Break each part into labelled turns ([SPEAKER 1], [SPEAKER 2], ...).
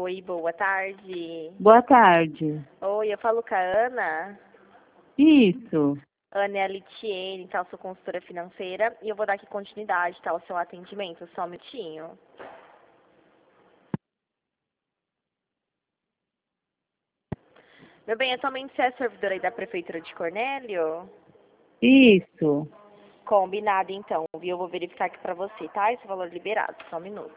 [SPEAKER 1] Oi, boa tarde.
[SPEAKER 2] Boa tarde.
[SPEAKER 1] Oi, eu falo com a Ana.
[SPEAKER 2] Isso.
[SPEAKER 1] Ana é a Litiene, tá? Eu sou consultora financeira e eu vou dar aqui continuidade, tá? Ao seu atendimento, só um minutinho. Meu bem, atualmente você é servidora aí da Prefeitura de Cornélio?
[SPEAKER 2] Isso.
[SPEAKER 1] Combinado, então, viu? Eu vou verificar aqui pra você, tá? Esse valor liberado, só um minuto.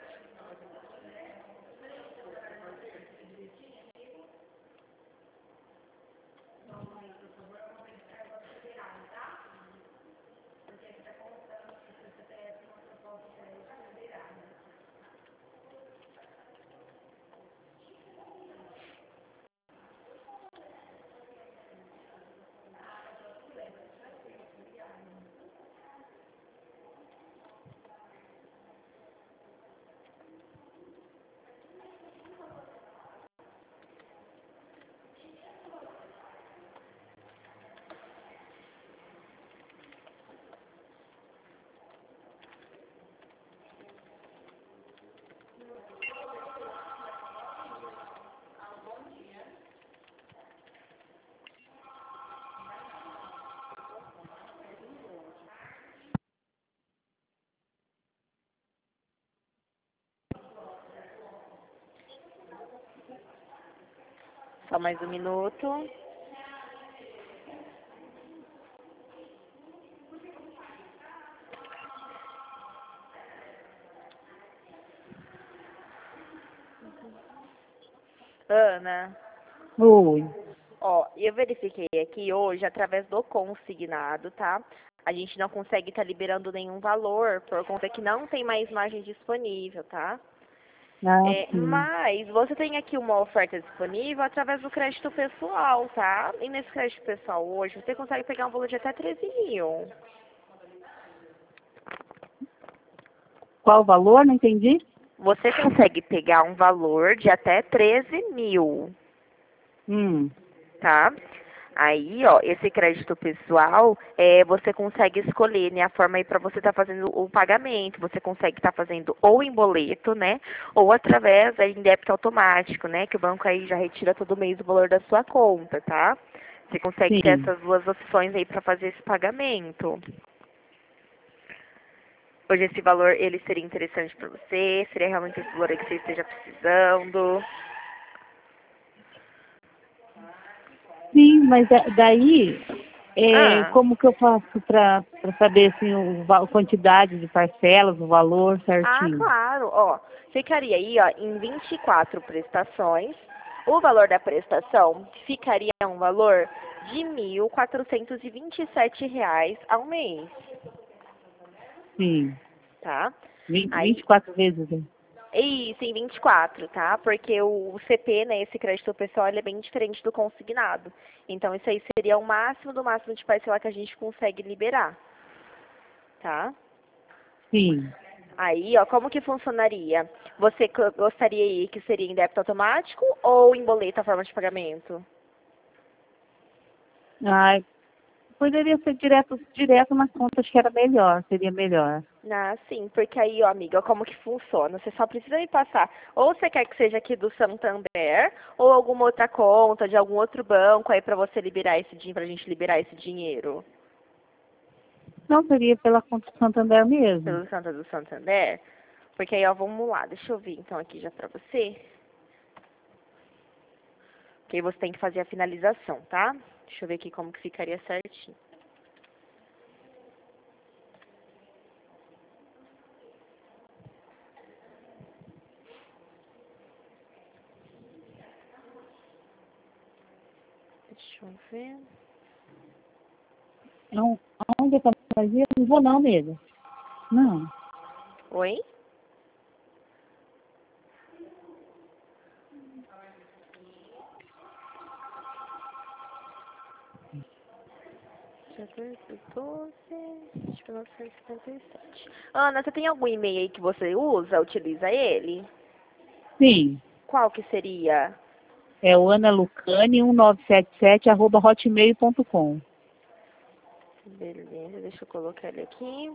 [SPEAKER 1] Só mais um minuto. Ana,
[SPEAKER 2] Oi.
[SPEAKER 1] ó, eu verifiquei aqui hoje, através do consignado, tá? A gente não consegue estar liberando nenhum valor, por conta que não tem mais margem disponível, tá?
[SPEAKER 2] Ah, sim.
[SPEAKER 1] Mas você tem aqui uma oferta disponível através do crédito pessoal, tá? E nesse crédito pessoal hoje, você consegue pegar um valor de até 13 mil.
[SPEAKER 2] Qual o valor? Não entendi.
[SPEAKER 1] Você consegue pegar um valor de até 13 mil,
[SPEAKER 2] Hum.
[SPEAKER 1] tá? Aí, ó, esse crédito pessoal, você consegue escolher, né, a forma aí para você estar fazendo o pagamento. Você consegue estar fazendo ou em boleto, né, ou através aí em débito automático, né, que o banco aí já retira todo mês o valor da sua conta, tá? Você consegue ter
[SPEAKER 2] Sim.
[SPEAKER 1] essas duas opções aí para fazer esse pagamento. Hoje esse valor, ele seria interessante para você? Seria realmente esse valor aí que você esteja precisando?
[SPEAKER 2] Sim, mas daí,
[SPEAKER 1] Ah,
[SPEAKER 2] como que eu faço para saber assim, a quantidade de parcelas, o valor certinho?
[SPEAKER 1] claro, ó, ficaria aí, ó, em 24 prestações. O valor da prestação ficaria um valor de R$ 1.427 ao mês,
[SPEAKER 2] Sim.
[SPEAKER 1] tá?
[SPEAKER 2] Vinte
[SPEAKER 1] Aí,
[SPEAKER 2] e quatro vezes, né?
[SPEAKER 1] isso, em 24, tá? Porque o CP, né, esse crédito pessoal, ele é bem diferente do consignado. Então, isso aí seria o máximo do máximo de parcela que a gente consegue liberar, tá?
[SPEAKER 2] Sim.
[SPEAKER 1] Aí, ó, como que funcionaria? Você gostaria aí que seria em débito automático ou em boleto a forma de pagamento?
[SPEAKER 2] Ah, poderia ser direto na conta, acho que era melhor, seria melhor.
[SPEAKER 1] Ah, sim, porque aí, ó, amiga, como que funciona? Você só precisa me passar, ou você quer que seja aqui do Santander, ou alguma outra conta de algum outro banco aí pra você liberar esse dinheiro, pra gente liberar esse dinheiro
[SPEAKER 2] Não, seria pela conta do Santander mesmo.
[SPEAKER 1] pelo Santa do Santander? Porque aí, ó, vamos lá, deixa eu ver então aqui já pra você. Que aí você tem que fazer a finalização, tá? Deixa eu ver aqui como que ficaria certinho. Deixa eu ver.
[SPEAKER 2] Não, aonde é para fazer? Não vou não mesmo. Não.
[SPEAKER 1] Oi? Dia 12 de 1977. Ana, você tem algum e-mail aí que você usa, utiliza ele?
[SPEAKER 2] Sim.
[SPEAKER 1] Qual que seria?
[SPEAKER 2] É o analucane1977@hotmail.com.
[SPEAKER 1] Beleza, deixa eu colocar ele aqui.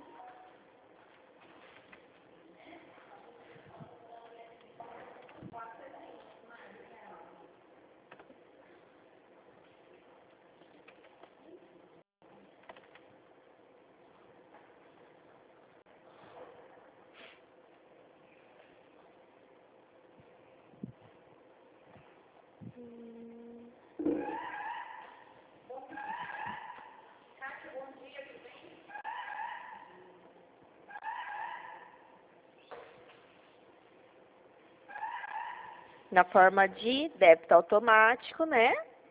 [SPEAKER 1] Na forma de débito automático, né?